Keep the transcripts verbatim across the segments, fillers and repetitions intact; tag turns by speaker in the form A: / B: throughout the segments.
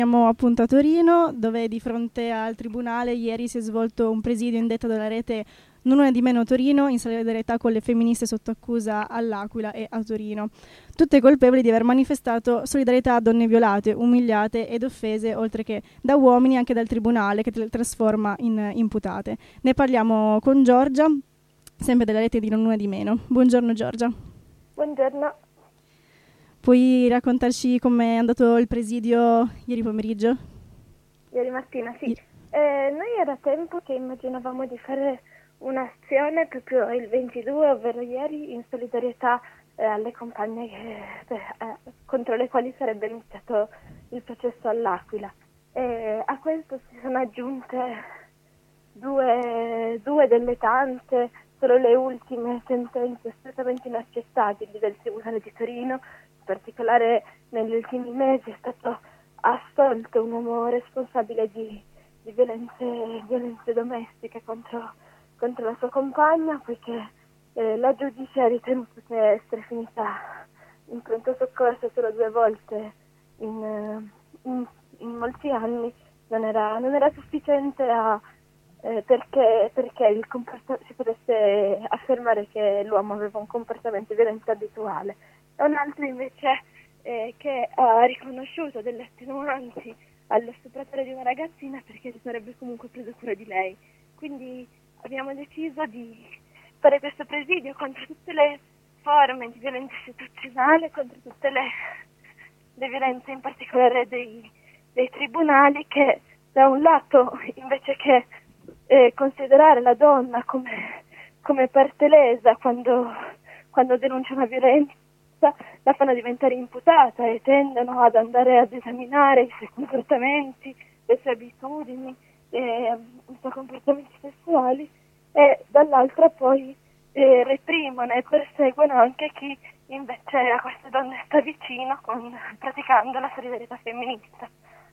A: Siamo appunto a Torino, dove di fronte al tribunale ieri si è svolto un presidio indetto dalla rete Non Una di Meno Torino in solidarietà con le femministe sotto accusa all'Aquila e a Torino, tutte colpevoli di aver manifestato solidarietà a donne violate, umiliate ed offese, oltre che da uomini anche dal tribunale che le trasforma in imputate. Ne parliamo con Giorgia, sempre della rete di Non Una di Meno. Buongiorno Giorgia.
B: Buongiorno.
A: Puoi raccontarci com'è andato il presidio ieri pomeriggio?
B: Ieri mattina, sì. Eh, noi era tempo che immaginavamo di fare un'azione proprio il ventidue, ovvero ieri, in solidarietà eh, alle compagne che, eh, contro le quali sarebbe iniziato il processo all'Aquila. E a questo si sono aggiunte due, due delle tante, solo le ultime sentenze assolutamente inaccettabili del Tribunale di Torino. In particolare negli ultimi mesi è stato assolto un uomo responsabile di, di violenze, violenze domestiche contro, contro la sua compagna, poiché eh, la giudice ha ritenuto che essere finita in pronto soccorso solo due volte in, in, in molti anni non era, non era sufficiente a, eh, perché, perché il comporta- si potesse affermare che l'uomo aveva un comportamento violento abituale. Un altro invece eh, che ha riconosciuto delle attenuanti allo stupratore di una ragazzina perché si sarebbe comunque preso cura di lei. Quindi abbiamo deciso di fare questo presidio contro tutte le forme di violenza istituzionale, contro tutte le, le violenze in particolare dei, dei tribunali che da un lato invece che eh, considerare la donna come, come parte lesa quando, quando denuncia una violenza, la fanno diventare imputata e tendono ad andare ad esaminare i suoi comportamenti, le sue abitudini, eh, i suoi comportamenti sessuali, e dall'altra poi eh, reprimono e perseguono anche chi invece a queste donne sta vicino con, praticando la solidarietà femminista.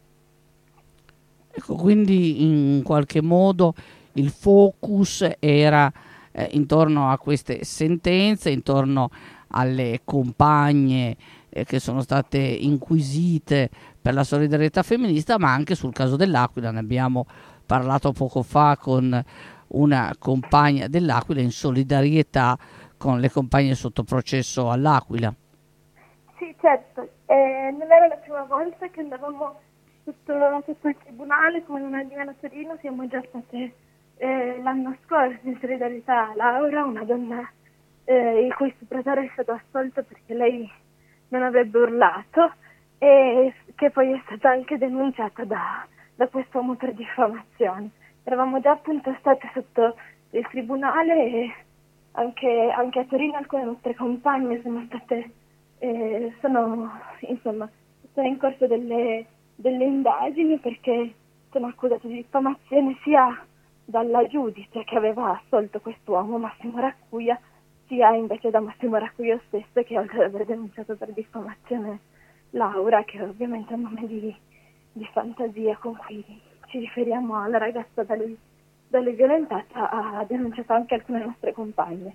C: Ecco, quindi in qualche modo il focus era eh, intorno a queste sentenze, intorno alle compagne eh, che sono state inquisite per la solidarietà femminista, ma anche sul caso dell'Aquila. Ne abbiamo parlato poco fa con una compagna dell'Aquila in solidarietà con le compagne sotto processo all'Aquila.
B: Sì, certo, eh, non era la prima volta che andavamo sotto, sotto il tribunale, come Non Una di Meno Torino. Siamo già state eh, l'anno scorso in solidarietà a Laura, una donna eh, il cui stupratore è stato assolto perché lei non avrebbe urlato, e che poi è stata anche denunciata da, da quest'uomo per diffamazione. Eravamo già appunto state sotto il tribunale e anche, anche a Torino alcune nostre compagne sono state, eh, sono insomma, sono in corso delle, delle indagini perché sono accusate di diffamazione sia dalla giudice che aveva assolto quest'uomo, Massimo Raccuia, sia invece da Massimo Raccuia stesso, che oltre ad aver denunciato per diffamazione Laura, che ovviamente è un nome di, di fantasia con cui ci riferiamo alla ragazza da lui, da lui violentata, ha denunciato anche alcune nostre compagne.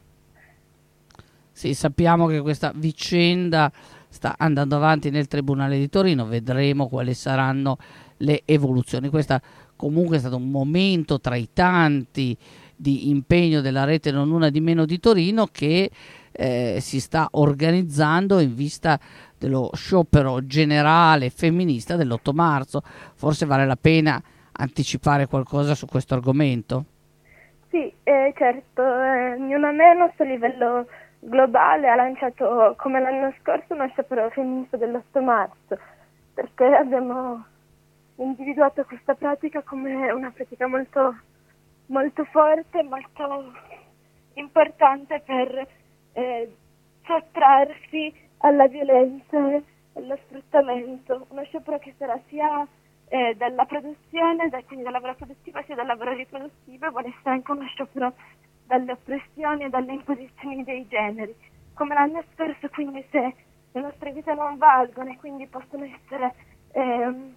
C: Sì, sappiamo che questa vicenda sta andando avanti nel Tribunale di Torino, vedremo quali saranno le evoluzioni. Questa comunque è stato un momento tra i tanti di impegno della rete Non Una di Meno di Torino che eh, si sta organizzando in vista dello sciopero generale femminista dell'otto marzo. Forse vale la pena anticipare qualcosa su questo argomento?
B: Sì, eh, certo, eh, Ni Una Menos a livello globale ha lanciato come l'anno scorso uno sciopero femminista dell'otto marzo, perché abbiamo individuato questa pratica come una pratica molto, molto forte, molto importante per eh, sottrarsi alla violenza e allo sfruttamento. Uno sciopero che sarà sia eh, dalla produzione, da, quindi dal lavoro produttivo, sia dal lavoro riproduttivo, e vuole essere anche uno sciopero dalle oppressioni e dalle imposizioni dei generi. Come l'anno scorso, quindi, se le nostre vite non valgono e quindi possono essere ehm,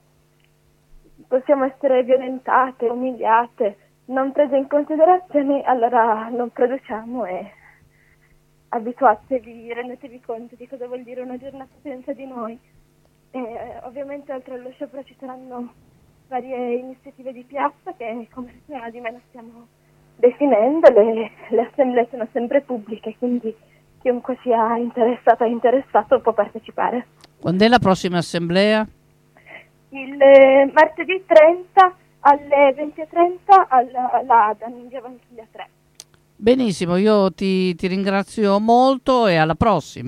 B: possiamo essere violentate, umiliate, non prese in considerazione, allora non produciamo e abituatevi, rendetevi conto di cosa vuol dire una giornata senza di noi. E, ovviamente oltre allo sciopero ci saranno varie iniziative di piazza che come settimana di meno stiamo definendo. Le, le assemblee sono sempre pubbliche, quindi chiunque sia interessato e interessato può partecipare.
C: Quando è la prossima assemblea?
B: Il eh, martedì trenta alle venti e trenta alla, alla Adan in via Vanchiglia tre.
C: Benissimo, io ti, ti ringrazio molto e alla prossima.